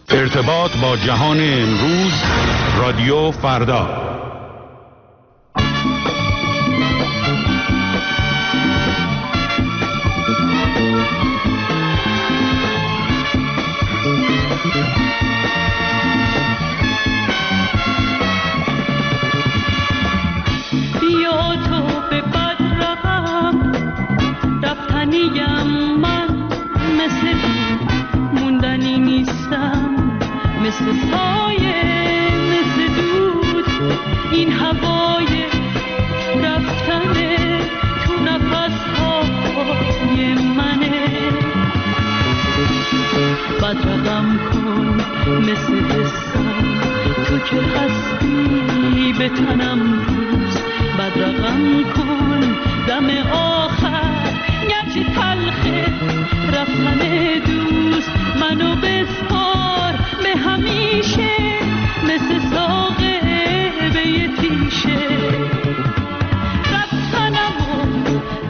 ارتباط با جهان امروز، رادیو فردا. بیا تو به بدرم رفتنیم، من مثل موندنی نیستم، مثل سایه مثل دود، این هوای رفتنه تو نفسهای منه. بدرقم کن مثل حسم، تو که هستی به تنم روز، بدرقم کن دم آخر گرچه تلخه رفتن دوست، منو بسپار به همیشه مثل ساقه به یه تیشه. رفتنمو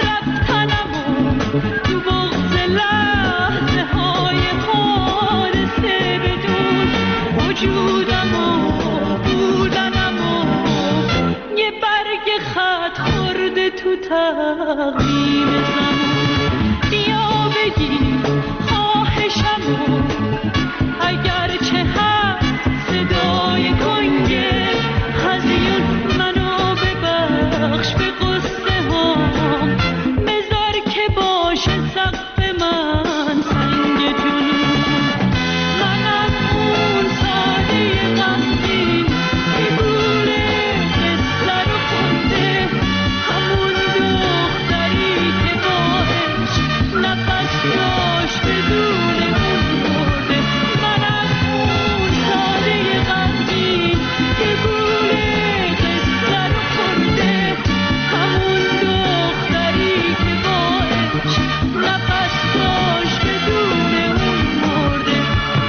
تو بغض لحظه های حادثه بدون، وجودمو بودنمو یه برگ خط خورده تو تقویم زمان. بیا بگیر خواهشمو، اگرچه هست صدای گنگه هزیون، منو ببخش به قصه هام، بذار که باشه سقف من سنگ جنون. منم اون ساده غمگین که گوره قصه رو خونده، همون دختری که باهش نفس داشت بدون اون مرده. منم اون ساده غمگین که گوره قصه رو خونده، همون دختری که باهش نفس داشت بدون اون مرده.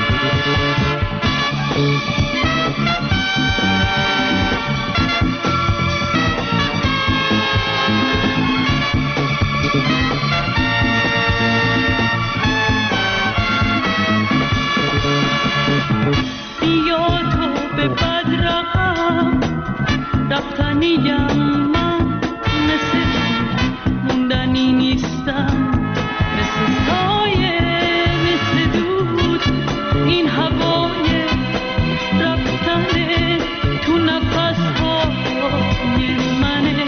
بیا تو به بدرقم رفتنیم، من مثل موندنی نیستم، مثل سایه مثل دود، این هوای رفتنه تو نفسهای منه.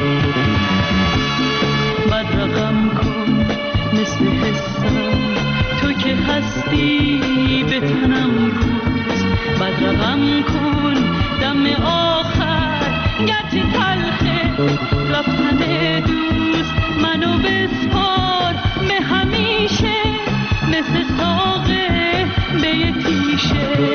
بدرقم کن مثل حسم، تو که هستی به تنم روز، بدرقم کن دم آخر گرچه تلخه رفتن دوست، منو بسپار به همیشه مثل ساقه به یه تیشه.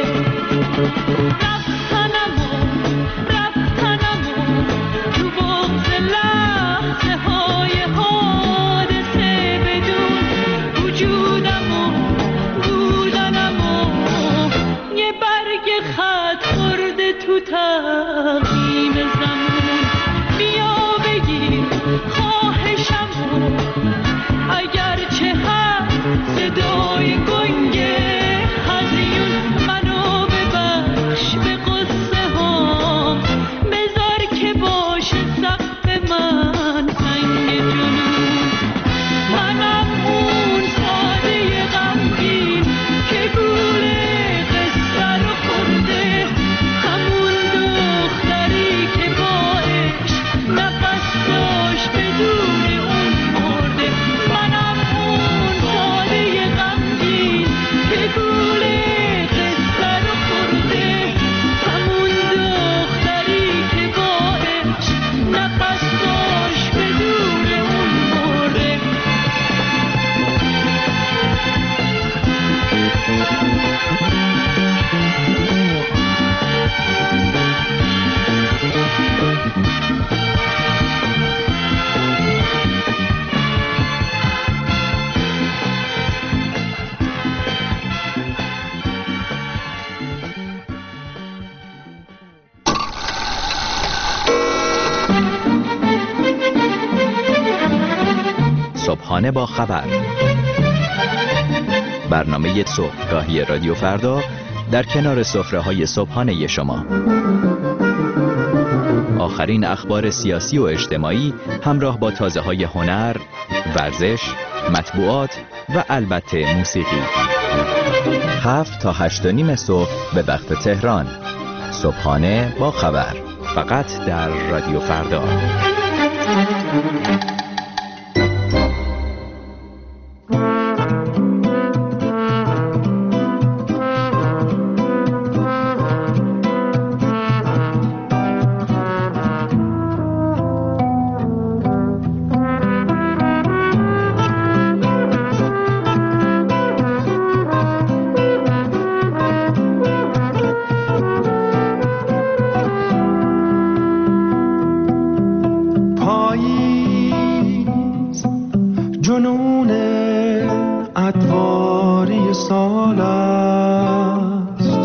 رفتنمو تو بغض لحظه های حادثه بدون، وجودمو بودنمو یه برگ خط خورده تو تقویم زمان. بیا بگیر خواهشمو، اگرچه هست صدای گنگه هزیون، منو ببخش به قصه هام، بذار که باشه سقف من سنگ جنون. منم اون ساده غمگین که گوره قصه رو خورده، همون دختری که باهش نفس داشت بدون اون مرده. منم اون ساده غمگین که گوره قصه رو خورده، همون دختری که باهش نفس داشت بدون اون مرده. صبحانه با خبر، برنامه صبحگاهی رادیو فردا در کنار سفره‌های صبحانه شما. آخرین اخبار سیاسی و اجتماعی همراه با تازه‌های هنر، ورزش، مطبوعات و البته موسیقی. 7 تا 8:30 صبح به وقت تهران. صبحانه با خبر، فقط در رادیو فردا. جنون ادواری سال است،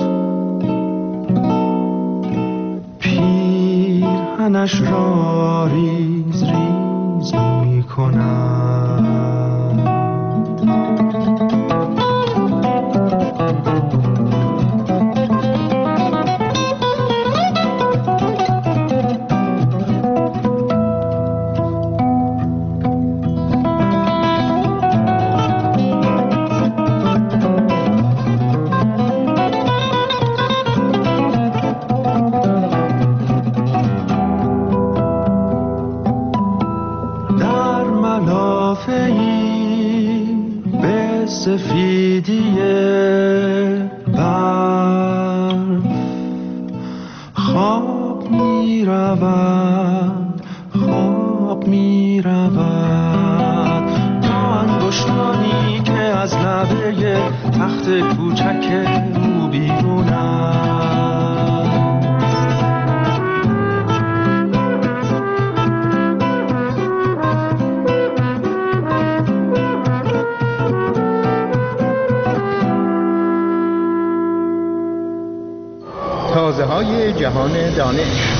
پیرهنش را ریز ریز می کند. به سفیدی برف خواب می رود، خواب می رود. تا انگشتانی که از لبه تخت کوچک او بیرون تازه‌های جهان دانش.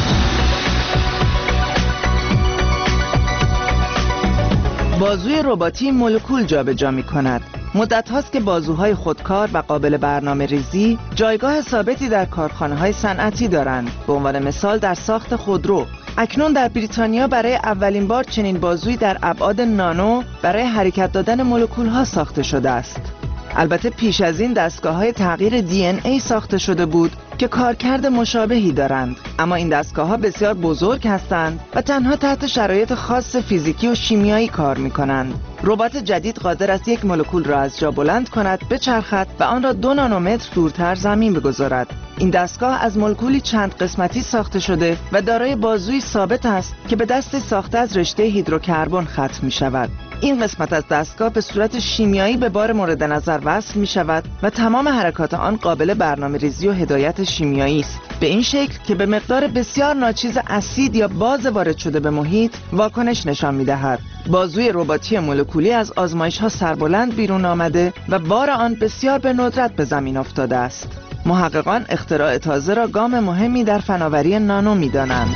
بازوی رباتی مولکول جابجا می‌کند. مدت هاست که بازوهای خودکار و قابل برنامه ریزی جایگاه ثابتی در کارخانه‌های صنعتی دارند. به عنوان مثال در ساخت خودرو. اکنون در بریتانیا برای اولین بار چنین بازویی در ابعاد نانو برای حرکت دادن مولکول‌ها ساخته شده است. البته پیش از این دستگاه‌های تغییر DNA ساخته شده بود که کارکرد مشابهی دارند، اما این دستگاه‌ها بسیار بزرگ هستند و تنها تحت شرایط خاص فیزیکی و شیمیایی کار می‌کنند. ربات جدید قادر است یک مولکول را از جا بلند کند، بچرخد و آن را 2 نانومتر دورتر زمین بگذارد. این دستگاه از مولکولی چند قسمتی ساخته شده و دارای بازوی ثابت است که به دست ساخته از رشته هیدروکربن ختم می‌شود. این قسمت از دستگاه به صورت شیمیایی به بار مورد نظر وصل می شود و تمام حرکات آن قابل برنامه‌ریزی و هدایت شیمیایی است، به این شکل که به مقدار بسیار ناچیز اسید یا باز وارد شده به محیط واکنش نشان می دهد. بازوی رباتی مولکولی از آزمایش‌ها سربلند بیرون آمده و بار آن بسیار به ندرت به زمین افتاده است. محققان اختراع تازه را گام مهمی در فناوری نانو می دانند.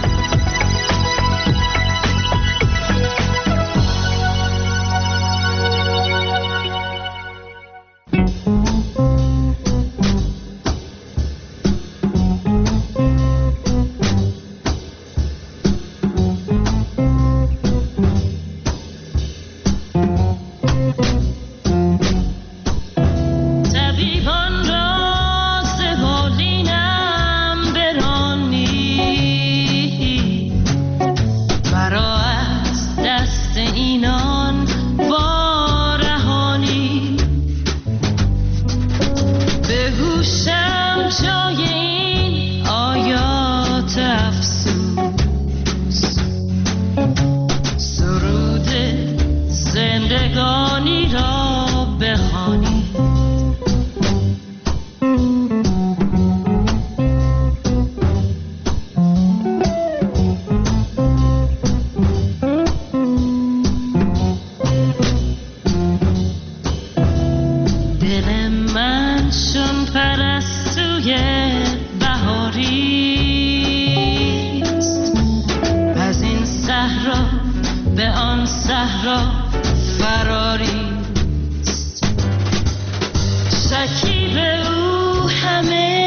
شکیب او همه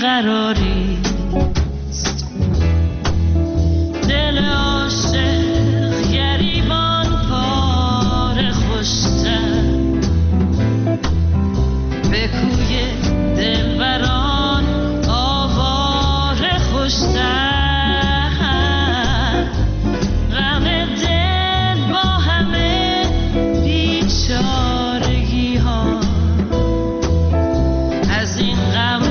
بیقراری دل عاشق گریبان پاره خوشتر به کوی دلبران آواره خوشتر غم دل با همه بیچارگی ها از این غم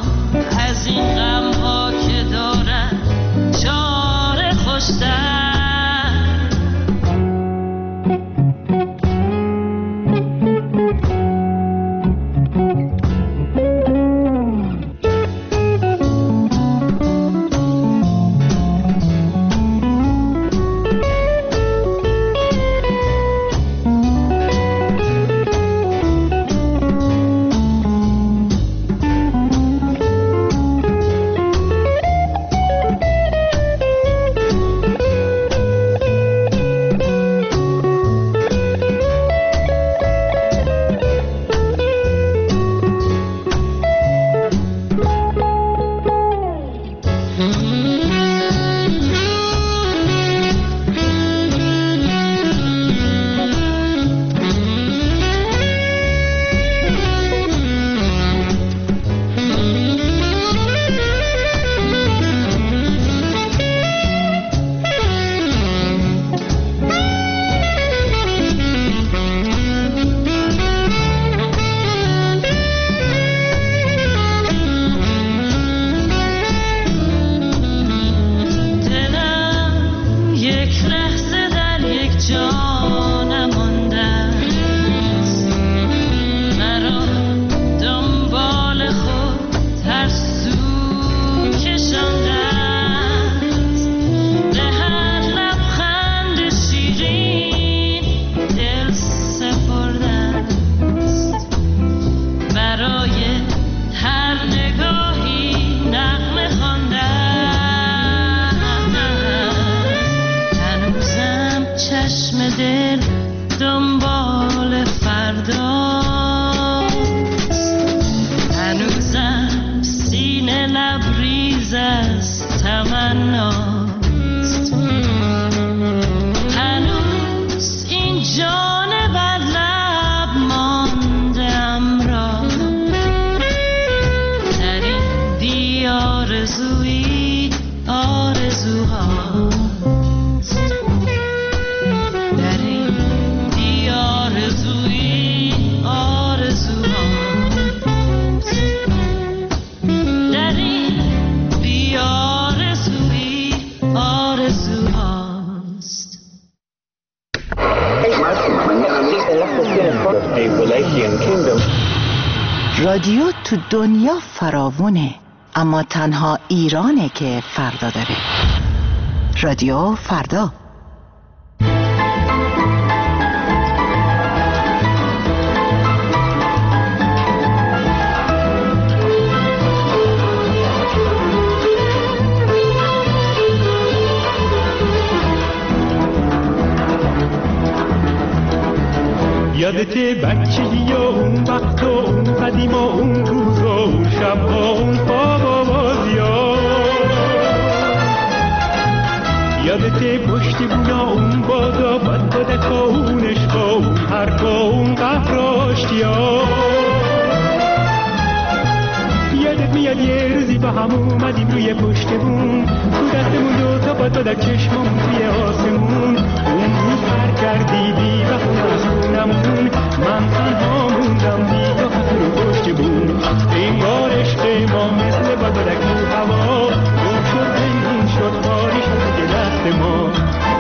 ها که دارن چاره خوشتر رادیو تو دنیا فراوونه، اما تنها ایرانه که فردا داره. رادیو فردا. یادته بچگی و اون وقت و اون قدیم و اون روز و اون شب و اون خواب و بازیا، یادته پشت بونا اون بادا بد بدک و اون عشق و اون حرف و اون قهر و اشتیا، یادت میاد یه روزی با هم اومدیم روی پشت بون تو دستمون دوتا با تو در چشممون توی آسمون، اون روز پر کردی بی بخون از خونمون، من تنها موندم بی تو رو پشت بون، این بار عشق ما مثل بادک تو هوا گم شد زندون شد باری شد که دست ما.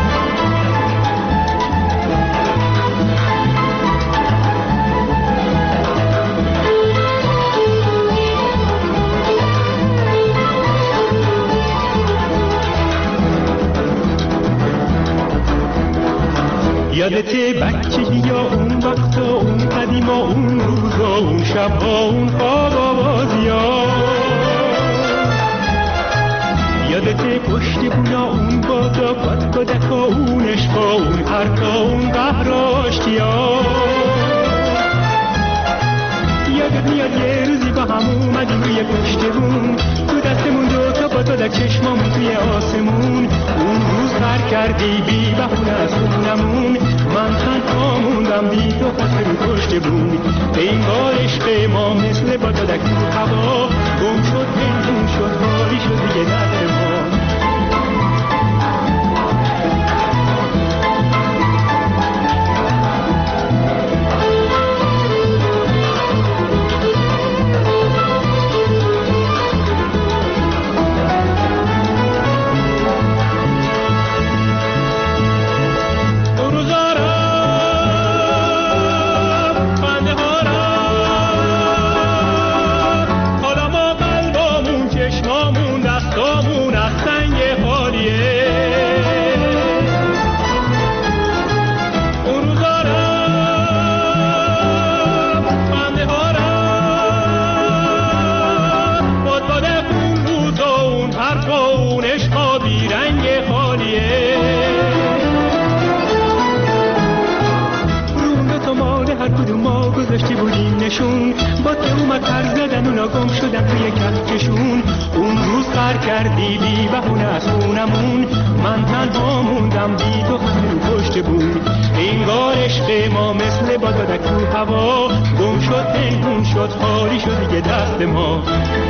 یادته بچگی یا اون وقت و اون قدیم و اون روز و اون شب و اون خواب و بازیا، یادته پشت بونا اون بادا بد بدک و اون عشق و اون حرف و اون قهر و اشتیا، یادت میاد یه روزی با هم اومدیم روی پشت بوم، تو دستمون دوتا با تو در چشمامون توی آسمون. اون روز غر کردی بی بهونه از خونمون، من تنها موندم بی تو خسته رو پشت بوم. انگار عشق ما مثل بادک تو هوا، گم شد پنهون شد خالی شد دیگه دست ما. گذاشتی بودیم نشون، با تو اومد پر زدن اونا گم شدن توی کفششون. اون روز غر کردی بی بهونه از خونمون، من تنها موندم بی تو خسته رو پشت بوم. انگار عشق ما مثل بادک تو هوا، گم شد پنهون شد خالی شد دیگه دست ما.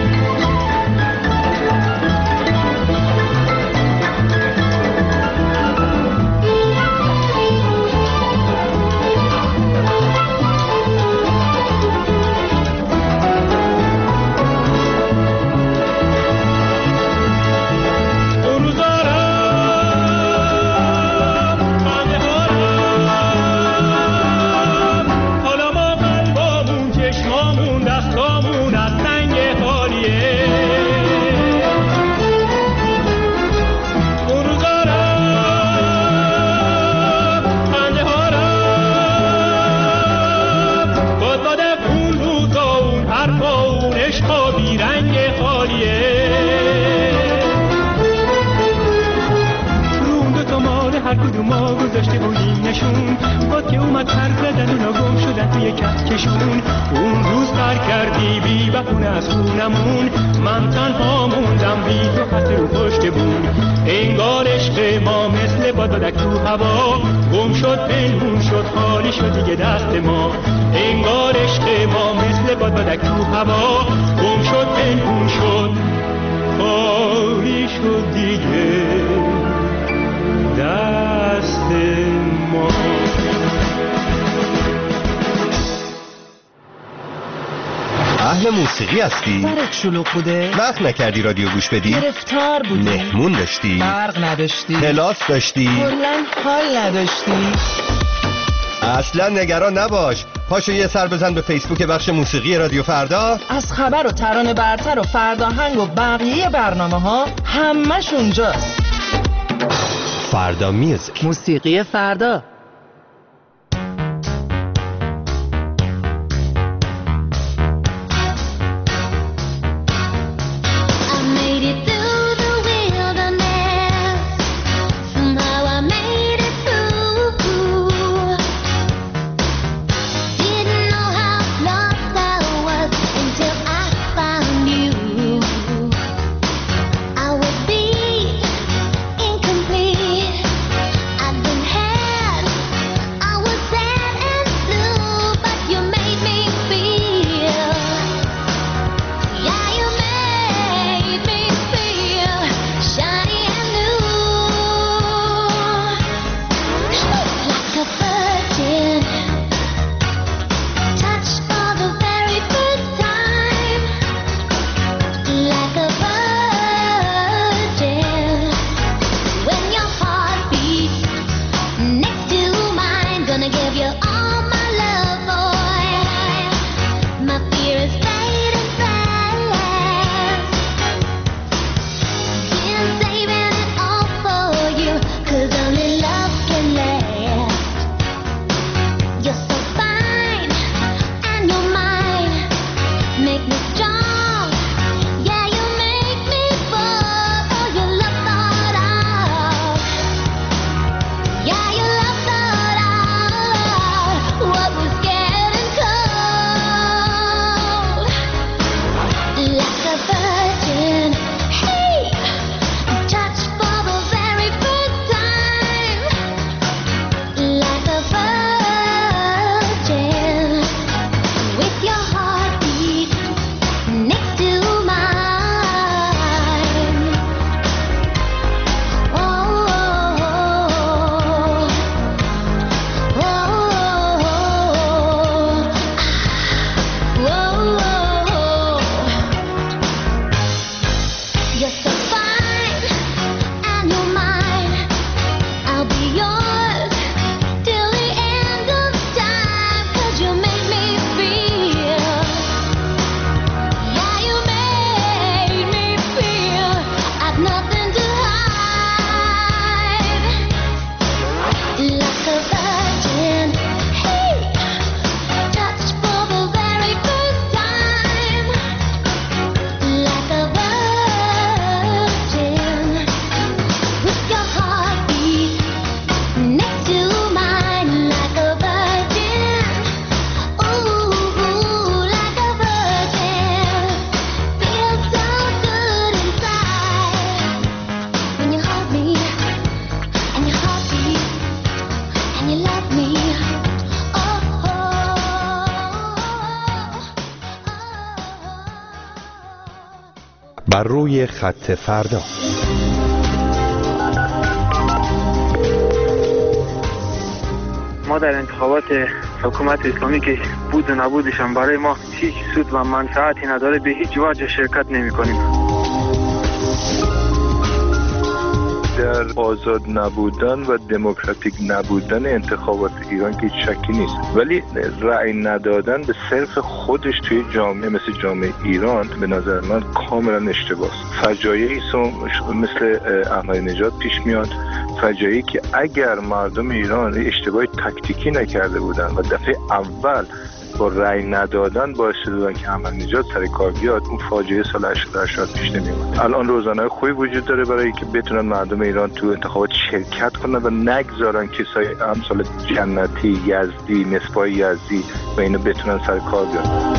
هر کدوم ما گذاشته بودیم نشون، با که اومد پر زدن اونا گم شدن توی کفششون. اون روز غر کردی بی بهونه از خونمون، من تنها موندم بی تو خسته رو پشت بوم. انگار عشق ما مثل بادک تو هوا، گم شد پنهون شد خالی شد دیگه دست ما. انگار عشق ما مثل بادک تو هوا، گم شد پنهون شد خالی شد دیگه دست ما. اهل موسیقی هستی؟ برات شلوغ بوده؟ وقت نکردی رادیو گوش بدی؟ گرفتار بودی؟ مهمون داشتی؟ برق نداشتی؟ کلاس داشتی؟ کلاً حال نداشتی؟ اصلا نگران نباش، پاشو یه سر بزن به فیسبوک بخش موسیقی رادیو فردا. از خبر و ترانه برتر و فرداهنگ و بقیه برنامه ها همش اونجاست. فردا میوزیک، موسیقی فردا. I've been had بر روی خط فردا. ما در انتخابات حکومت اسلامی که بود و نبودشان برای ما هیچ سود و منفعتی نداره، به هیچ وجه شرکت نمی کنیم. در آزاد نبودن و دموکراتیک نبودن انتخابات ایران که شکی نیست، ولی رأی ندادن به صرف خودش توی جامعه مثل جامعه ایران به نظر من کاملا اشتباهه. فجایعی مثل احمدی نژاد پیش میاد، فجایعی که اگر مردم ایران اشتباه تاکتیکی نکرده بودن و دفعه اول با رأی ندادن باعث شدن که احمدی نژاد سر کار بیاد، اون فاجعه سال 88 پیش نمیومد. الان روزنامه خوبی وجود داره برای اینکه بتونن مردم ایران تو انتخابات شرکت کنن و نگذارن کسای امثال جنتی، یزدی، مصباح یزدی و اینو بتونن سر کار بیان.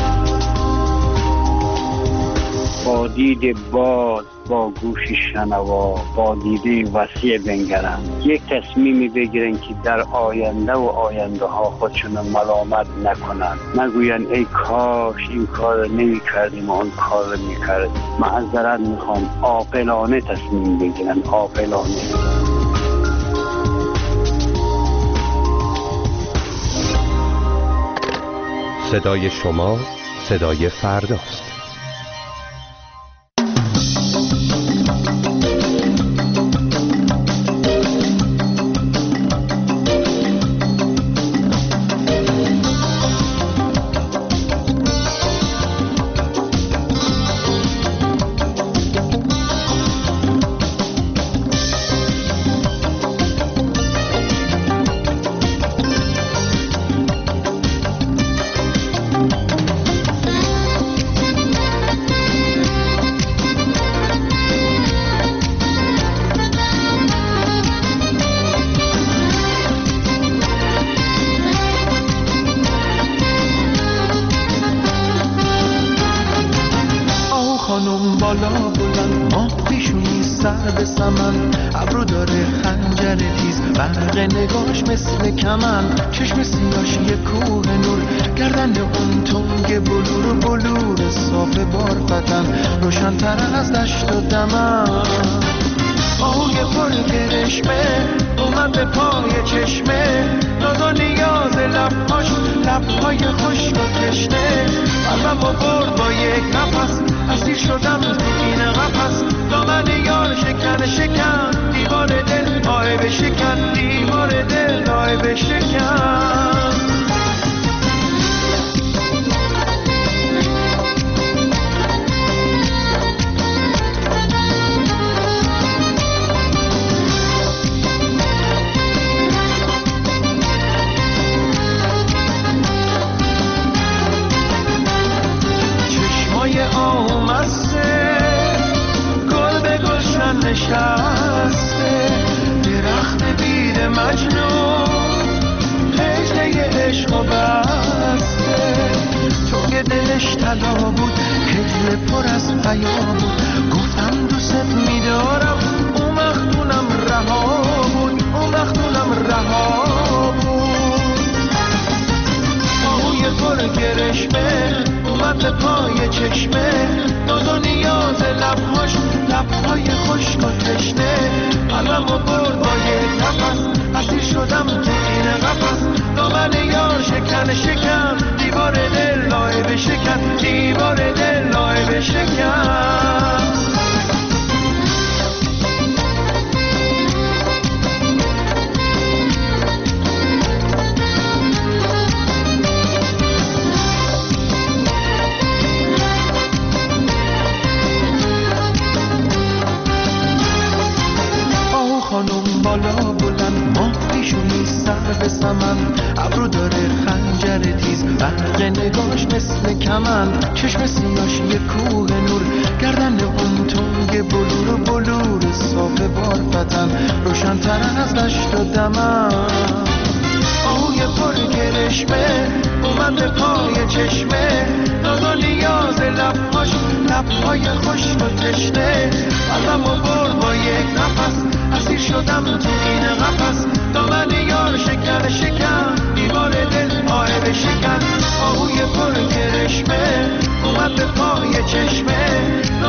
با دید باز، با گوش شنوا، با دیده وسیع بنگرن، یک تصمیمی بگیرن که در آینده و آینده ها خودشون ملامت نکنن، نگوین ای کاش این کار نمی کردیم و اون کار می کردیم. معذرت میخوام، عاقلانه تصمیم بگیرن، عاقلانه. صدای شما صدای فرداست.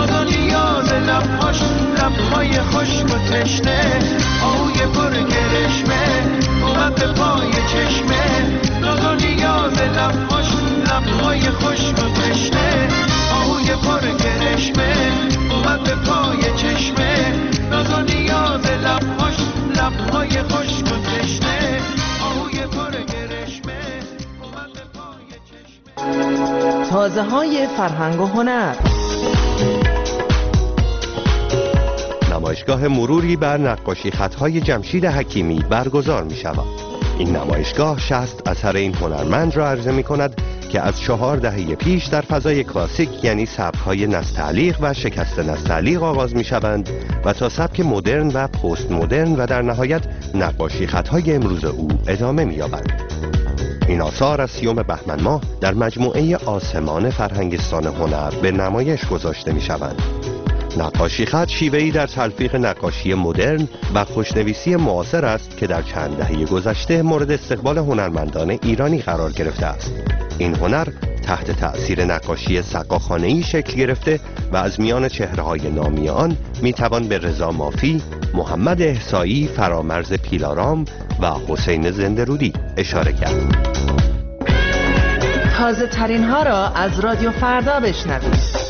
ناز و نیاز لبهاش، لبهای خشک و تشنه، آهوی پر کرشمه اومد به پای چشمه. ناز و نیاز لبهاش، لبهای خشک و تشنه، آهوی پر کرشمه اومد به پای چشمه. ناز و نیاز لبهاش، لبهای خشک و تشنه، آهوی پر کرشمه اومد به پای چشمه. تازه های فرهنگ و هنر. نمایشگاه مروری بر نقاشی خطهای جمشید حکیمی برگزار می شود. این نمایشگاه 60 اثر این هنرمند را عرضه می کند که از 4 دهه پیش در فضای کلاسیک یعنی سبک‌های نستعلیق و شکست نستعلیق آغاز می شوند و تا سبک مدرن و پست مدرن و در نهایت نقاشی خطهای امروز او ادامه می یابند. این آثار از 30 بهمن ماه در مجموعه آسمان فرهنگستان هنر به نمایش گذاشته می شوند. نقاشی خط شیوه‌ای در تلفیق نقاشی مدرن و خوشنویسی معاصر است که در چند دهه گذشته مورد استقبال هنرمندان ایرانی قرار گرفته است. این هنر تحت تأثیر نقاشی سقاخانه‌ای شکل گرفته و از میان چهره‌های نامی آن میتوان به رضا مافی، محمد احصایی، فرامرز پیلارام و حسین زنده‌رودی اشاره کرد. تازه ترین ها را از رادیو فردا بشنوید.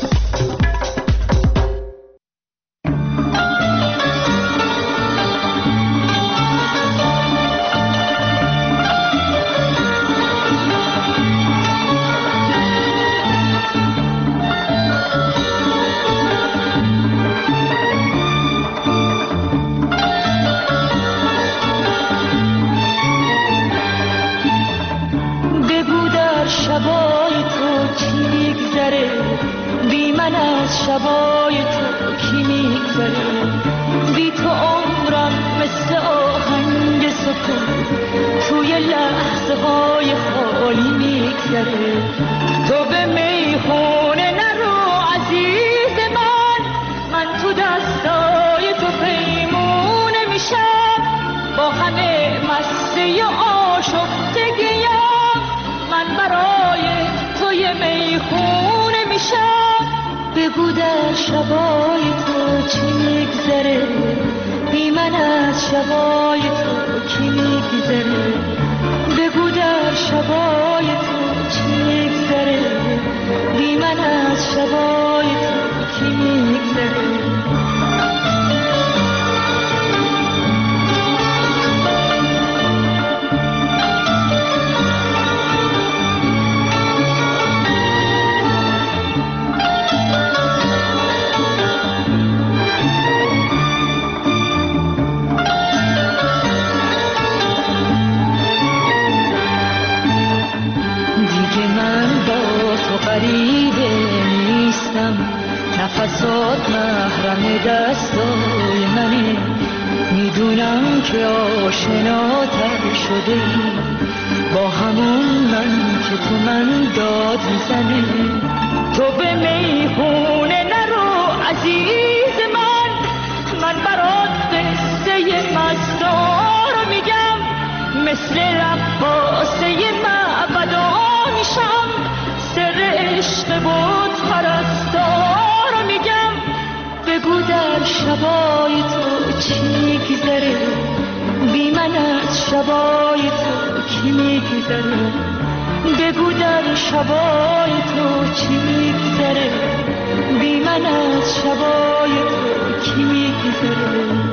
شبای تو کی میگذره، بی تو عمرم مثل آهنگ سکون توی لحظه های خالی میگذره. تو به میخونه نرو عزیز من تو دستای تو پیمونه میشم، با همه مسته آشفتگیم من برای توی میخونه میشم. بگو در شبای تو چی میگذره، بی من از شبای تو کی میگذره. بگو در شبای تو چی میگذره، بی من از شبای تو کی میگذره. غریبه نیستم، نفسات محرم دستای منه، میدونم که آشناتر شده ای با همون من که تو من داد میزنه. تو به میخونه نرو عزیز من برات قصه مستار میگم، مثل رقاصه معبدا میشم، سر عشق بود پرستار میگم. بگو در شبای تو چی میگذره، بی من از شبای تو کی میگذره. بگو در شبای تو چی میگذره، بی من از شبای تو کی میگذره.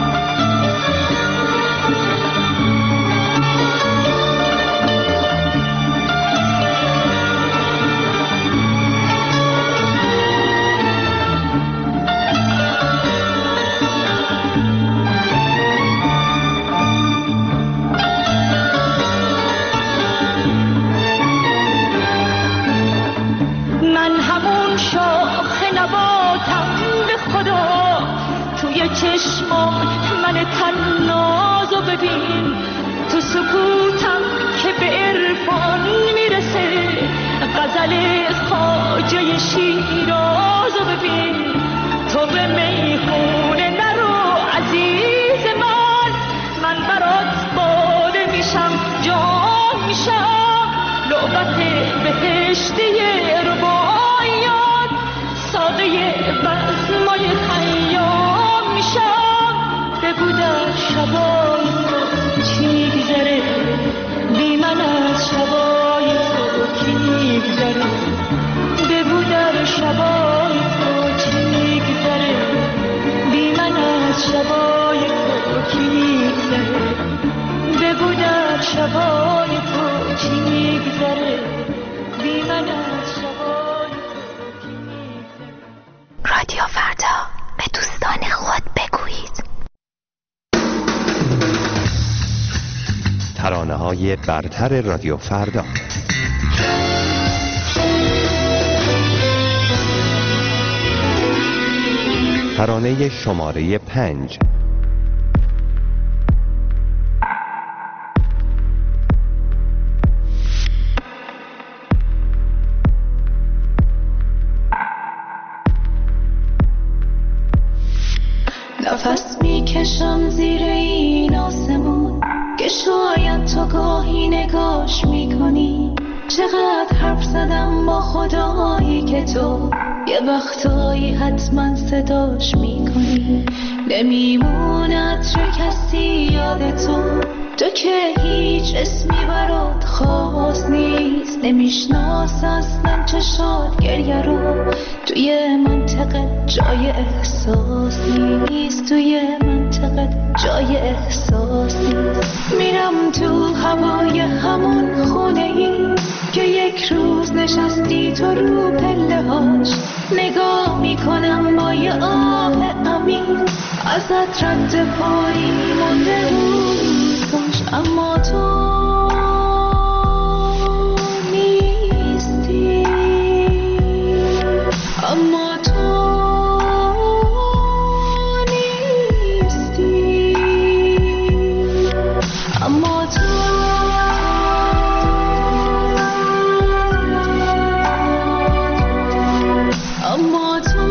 چشمات من تنازو ببین، تو سکوتم که به عرفان میرسه، غزل خواجه شیرازو ببین. تو به میخونه نرو عزیز من برات باده میشم، جام میشم، لعبت بهشتی رباعیات، ساقه شبای تو کی میگذره بی من از شبای تو کی میگذره. رادیو فردا، به دوستان خود بگویید. ترانه‌های برتر رادیو فردا. ترانه شماره 5. نفس میکشم زیر این آسمون که شاید تو گاهی نگاش میکنی. چقدر حرف زدم با خدایی که تو یه وقتایی حتما صداش میکنی. نمیموند چه کسی یاد تو که هیچ اسمی برات خاص نیست. نمیشناس اصلا چشات گریه رو، توی منطقه جای احساس نیست. توی منطقه جای احساس نیست. میرم تو هوای همون خونه ای که یک روز نشستی تو رو پله هاش. نگاه میکنم با یه آه عمیق، ازت رد پایی مونده روزگاش. اما تو نیستی، اما تو نیستی، اما تو اما تو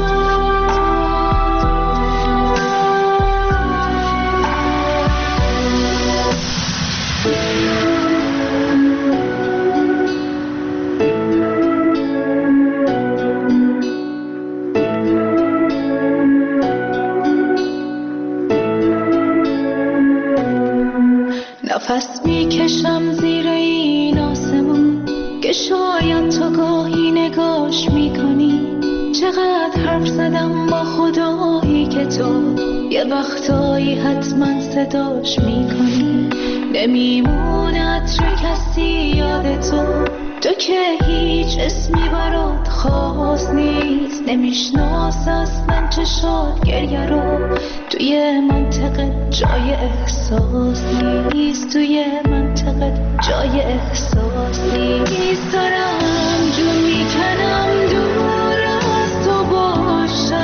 نفس میکشم زیر این آسمون که شاید تو گاهی نگاش میکنی. چقدر حرف زدم با خدایی که تو یه وقتایی حتما صداش میکنی. نمیموند چه کسی یاد تو که هیچ اسمی برات خاص نیست. نمیشناس اصلا چشات گریه رو، توی منطقه جای احساس نیست. توی منطقه جای احساس نیست. دارم جون میکنم دور از تو باشم،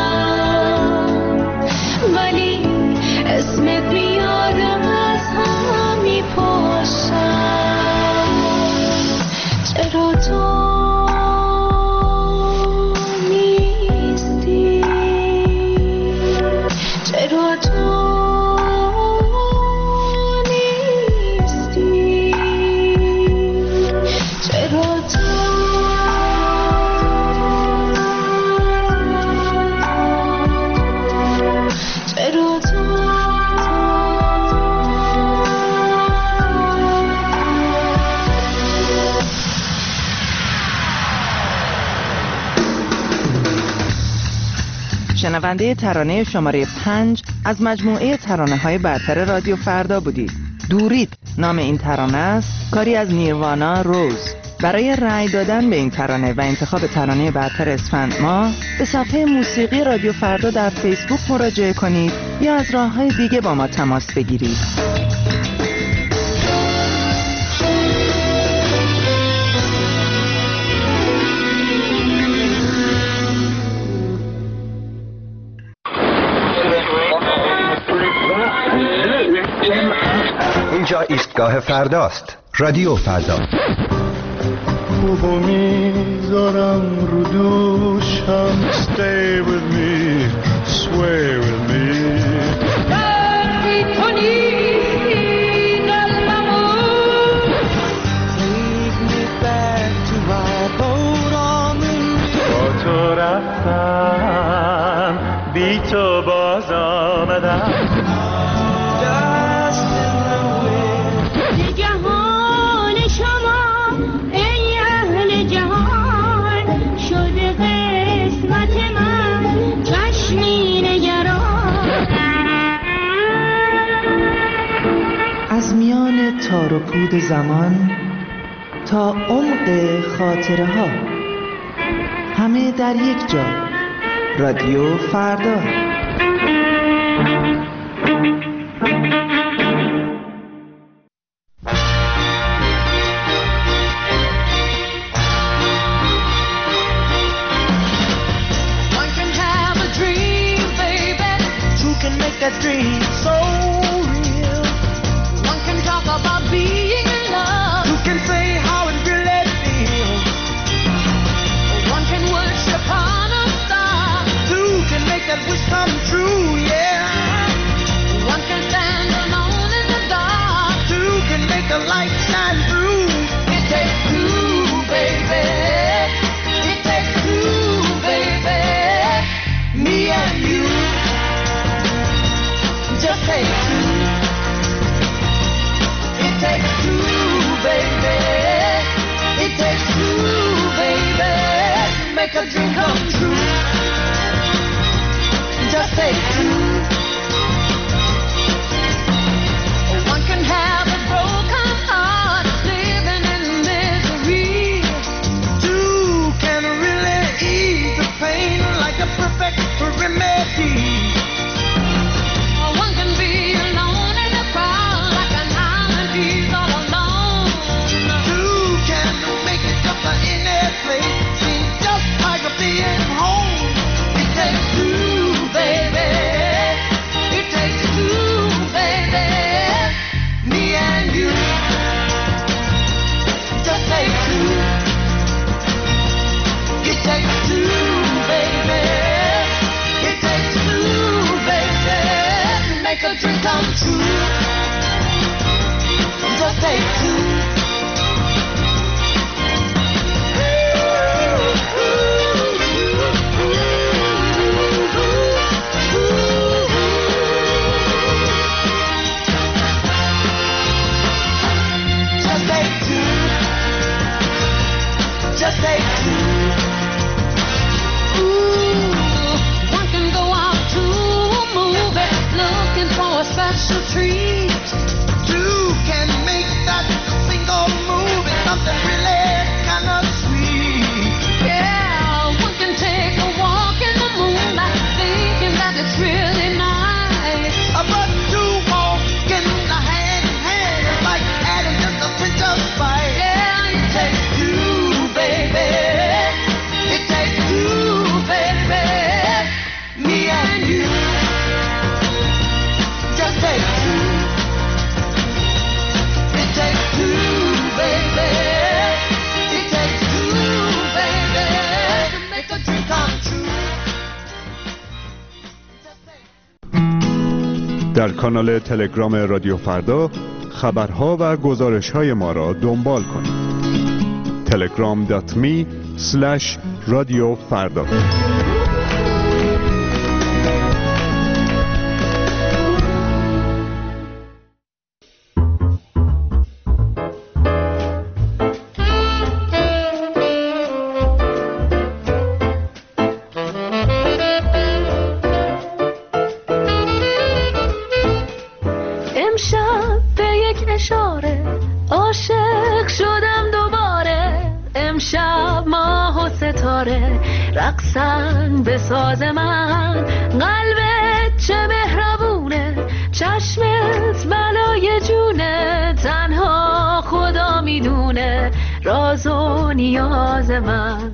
ولی اسمت میادم از هم میپاشم. چرا تو نیستی، چرا تو نیستی، چرا تو چرا تو شنونده ترانه شماره 5 از مجموعه ترانه‌های برتر رادیو فردا بودید. دورید نام این ترانه است، کاری از نیروانا روز. برای رأی دادن به این ترانه و انتخاب ترانه برتر اسفند ماه به صفحه موسیقی رادیو فردا در فیسبوک مراجعه کنید یا از راه‌های دیگه با ما تماس بگیرید. اینجا ایستگاه فرداست. رادیو فردا. خوبو میذارم رو دوشم. Stay with me, sway with me. وقتی تو نیستی قلبمون Take me back to my boat on the river. با تو رفتم، بی تو باز آمدم. تار و پود زمان تا عمق خاطره ها، همه در یک جا. رادیو فردا. That dream so real. One can talk about being in love. Who can say how it really feels? One can worship on a star. Two can make that wish come true, yeah. One can stand alone in the dark. Two can make the light shine through. It takes two, baby. It takes two, baby. Me and you. Just take two. It takes two, baby. It takes two, baby. Make a dream come true. Just take two. One can have a broken heart, living in misery. Two can really ease the pain like a perfect remedy. Come true. Just take two. Just take two. Just take two. Ooh, one can go out to a movie looking for a special treat. Two can make that single movie something really kind of sweet. Yeah, one can take a walk in the moonlight thinking that it's really nice. But two walking hand in hand is like adding just a pinch of spice. Yeah, it takes two, baby. It takes two, baby. Me and you. Just take two. It takes two, baby. It takes two, baby, to make a dream come true. در کانال تلگرام رادیو فردا خبرها و گزارش‌های ما را دنبال کنید. telegram.me/رادیو فردا. رقصن به ساز من، قلبت چه مهربونه، چشمت بلای جونه، تنها خدا میدونه راز و نیاز من.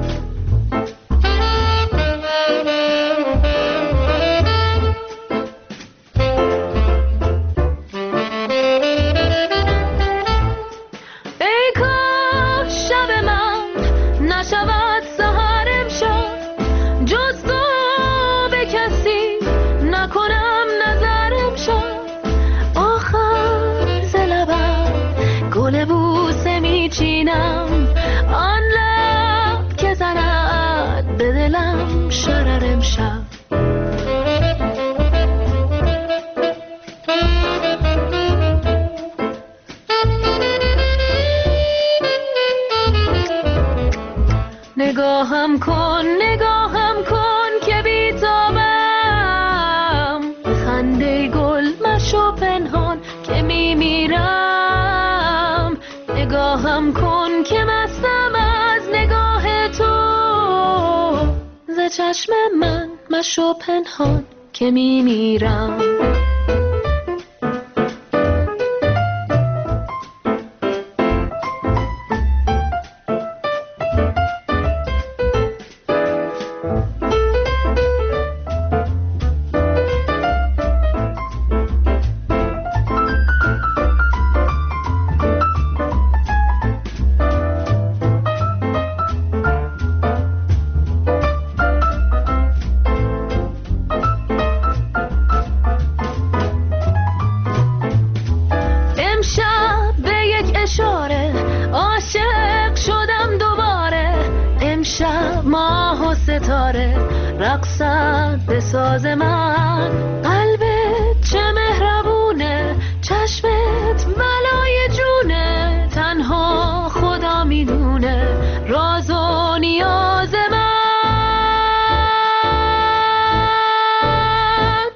ای کاش شب من نشود سحرم شد، جز تو به کسی نکنم نظرم شد. آخر ز لبم گل بوسه میچینم، آن لب که زند به دلم شررم شد. نگاهم کن که بیتابم، خنده گل مشو پنهان که میمیرم. نگاهم کن که مستم از نگاه تو. ز چشم من مشو پنهان که میمیرم. رقصد به ساز من. قلبت چه مهربونه، چشمت ملای جونه، تنها خدا میدونه راز و نیاز من.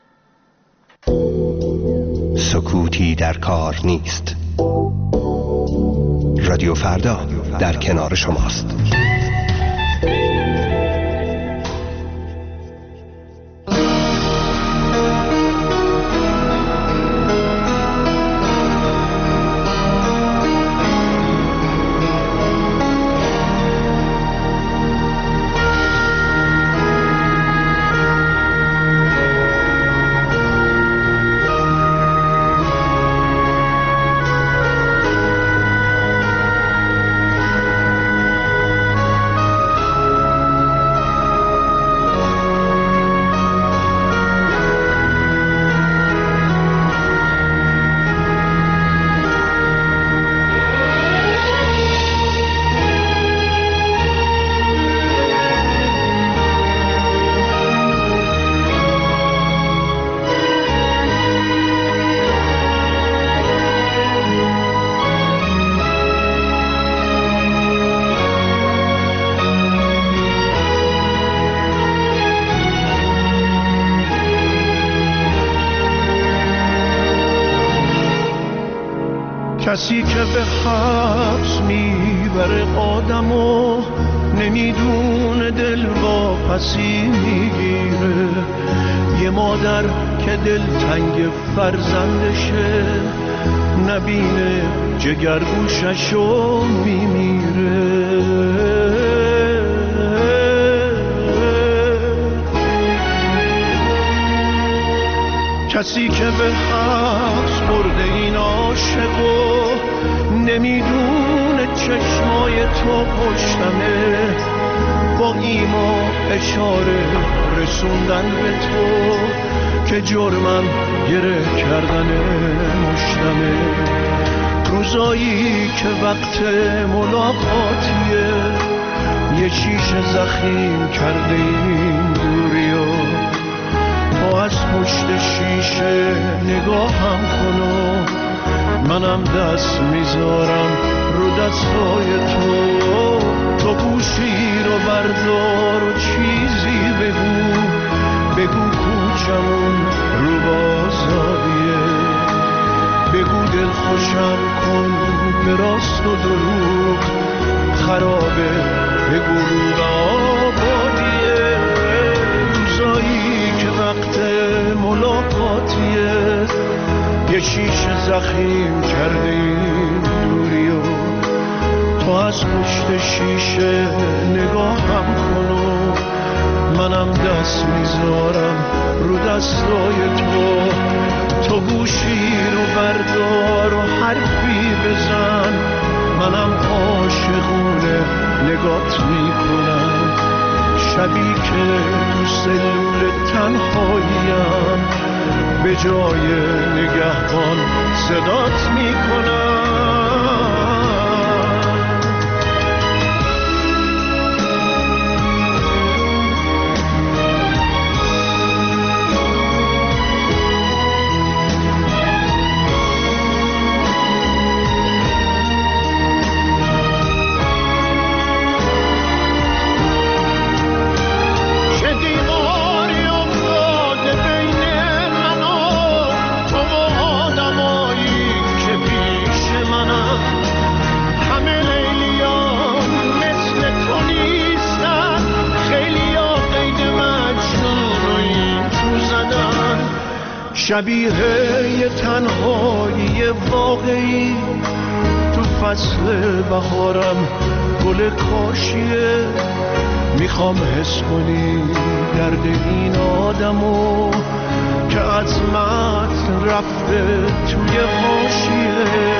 سکوتی در کار نیست. رادیو فردا در کنار شماست. کسی که به حبس میبره آدمو نمیدونه دل واپسی میگیره. یه مادر که دل تنگ فرزندشه نبینه جگرگوششو میمیره. کسی که به حبس برده این عاشقو نمیدونه چشمای تو پشتمه، با ایما اشاره رسوندن به تو که جرمم گره کردن مشتمه. روزایی که وقت ملاقاتیه یه شیشه زخیم کرده این دوریو، تو از پشت شیشه نگاهم کنو، منم دست میذارم رو دستای تو. تو گوشی رو بردار و چیزی بگو کوچمون رو بازاریه، بگو دل خوشم کن به راست و دروغ خرابه، بگو رو آبادیه. روزایی که وقت ملاقاتیه یه شیشه زخیم کرده این دوریو، تو از پشت شیشه نگاهم کنو، منم دست میذارم رو دستای تو. تو گوشی رو بردار و حرفی بزن، منم عاشقونه نگات میکنم. شبی که تو سلول تنهاییم به جای نگهبان صدات میکنم. شبیه یه تنهایی واقعی تو فصل بهارم گل کاشیه. میخوام حس کنی درد این آدمو که عظمت رفته توی حاشیه.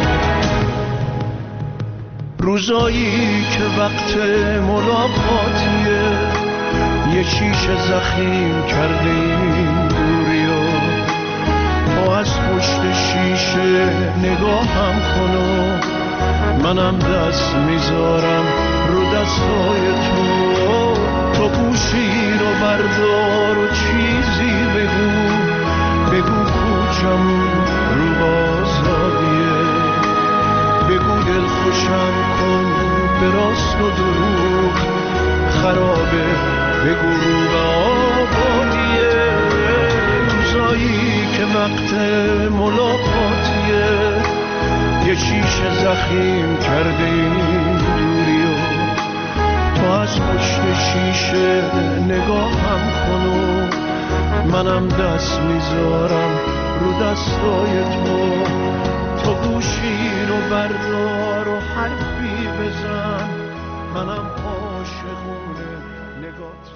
روزایی که وقت ملاقاتیه یه شیشه زخیم کرده این دوریا. تو از پشت شیشه نگاهم کن و منم دست میذارم رو دستای تو. تو گوشی رو بردار و چیزی بگو، بگو کوچم رو آزادیه. بگو دل خوشم کن به راست و دروغ خرابه، بگو رو به آبادیه. روزایی که وقت ملاقاتیه یه شیشه زخیم کرده این دوریو. تو از پشت شیشه نگاهم کن و منم دست میذارم رو دستای تو. تو گوشی رو بردار و حرفی بزن، منم عاشقونه نگات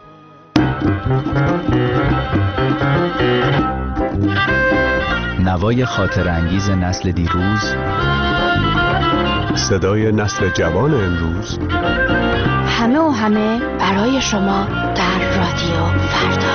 میکنم. نوای خاطر انگیز نسل دیروز، صدای نسل جوان امروز، همه و همه برای شما در رادیو فردا.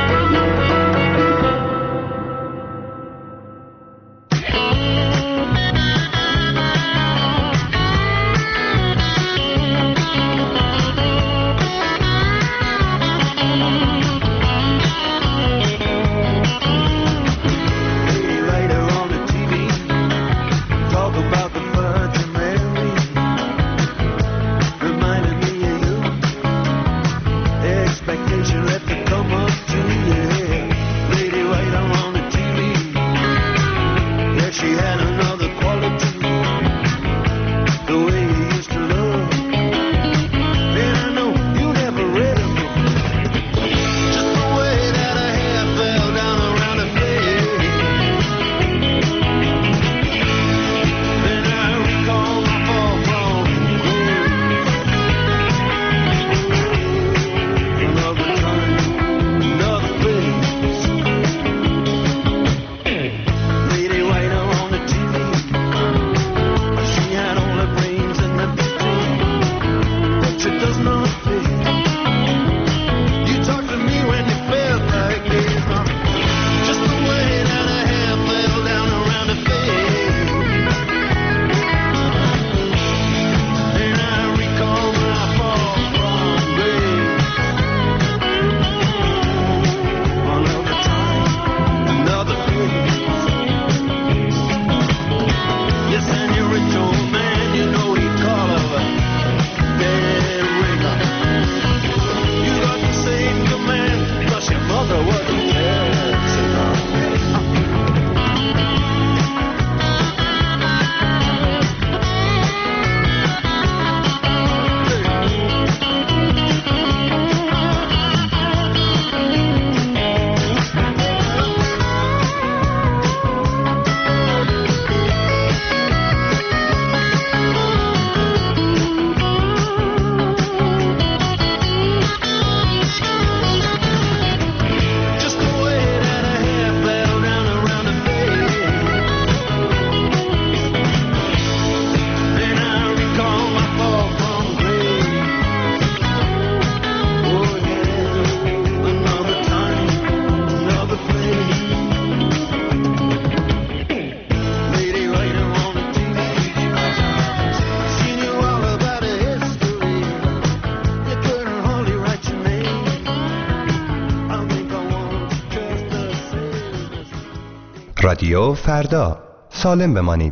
رادیو فردا، سالم بمانید.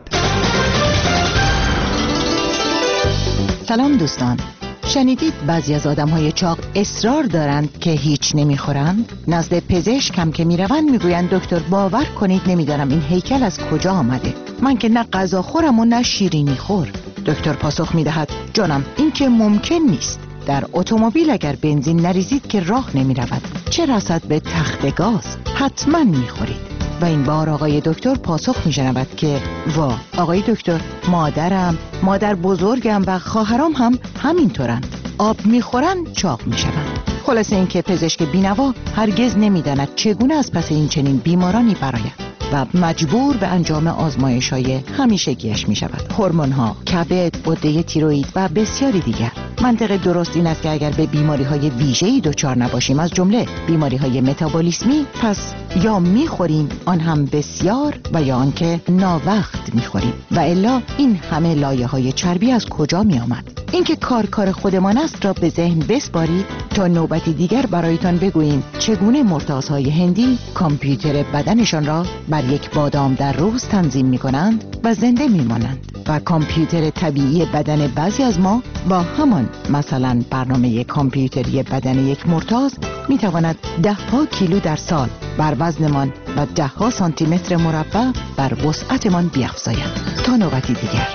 سلام دوستان، شنیدید بعضی از آدم‌های چاق اصرار دارند که هیچ نمیخورند؟ نزد پزشک هم که میروند میگویند دکتر باور کنید نمیدانم این هیکل از کجا آمده. من که نه غذا خورم و نه شیرینی خور. دکتر پاسخ میدهد جانم این که ممکن نیست. در اتومبیل اگر بنزین نریزید که راه نمیرود، چه رسد به تخت گاز. حتما میخورید. و این بار آقای دکتر پاسخ میشنود که وا آقای دکتر، مادرم، مادر بزرگم و خواهرام هم همینطورند. آب میخورن چاق میشوند. خلاصه این که پزشک بینوا هرگز نمیداند چگونه از پس این چنین بیمارانی برآید و مجبور به انجام آزمایش‌های همیشگیش می‌شود. هورمون‌ها، کبد، غده تیروئید و بسیاری دیگر. منطق درست این است که اگر به بیماری‌های ویژه‌ای دچار نباشیم، از جمله بیماری‌های متابولیسمی، پس یا می‌خوریم آن هم بسیار و یا آنکه ناوقت می‌خوریم و الا این همه لایه‌های چربی از کجا می‌آمد؟ اینکه کار خودمان است را به ذهن بسپارید تا نوبتی دیگر برایتان بگوییم چگونه مرتازهای هندی کامپیوتر بدنشان را بر یک بادام در روز تنظیم می کنند و زنده می مانند و کامپیوتر طبیعی بدن بعضی از ما با همان مثلا برنامه کامپیوتری بدن یک مرتاز می تواند 10 کیلو در سال بر وزنمان و 10 سانتی متر مربع بر وسعتمان بیفزاید. تا نوبتی دیگر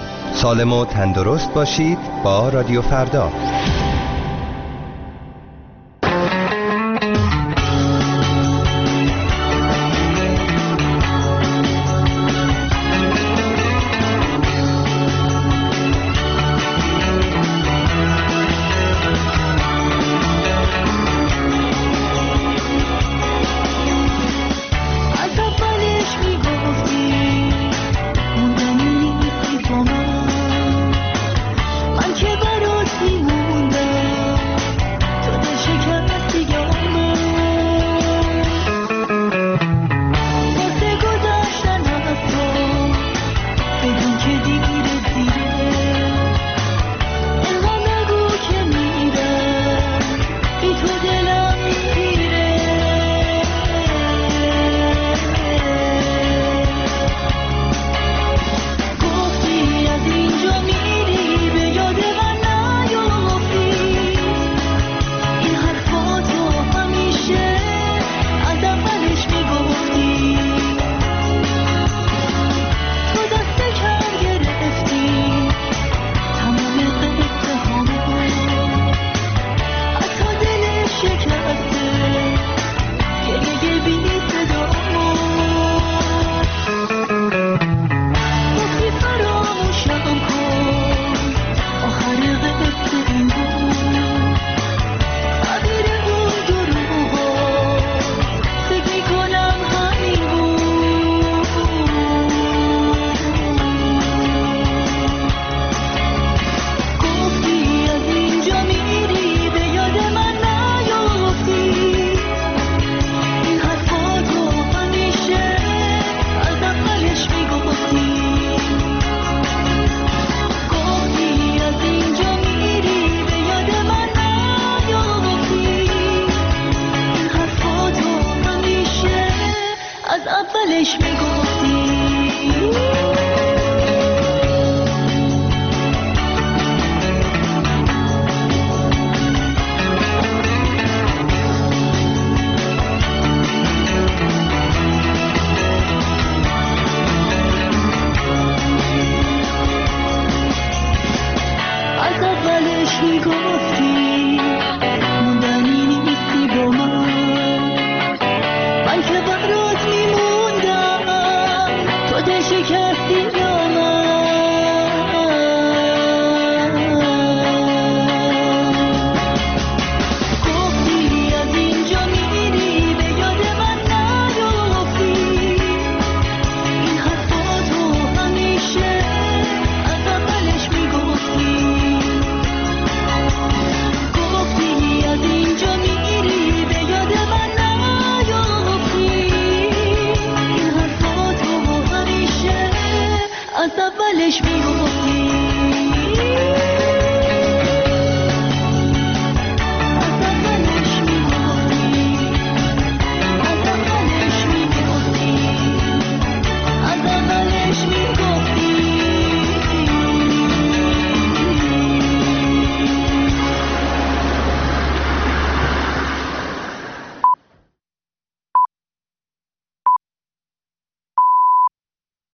سالم و تندرست باشید با رادیو فردا. از اولش میگفتی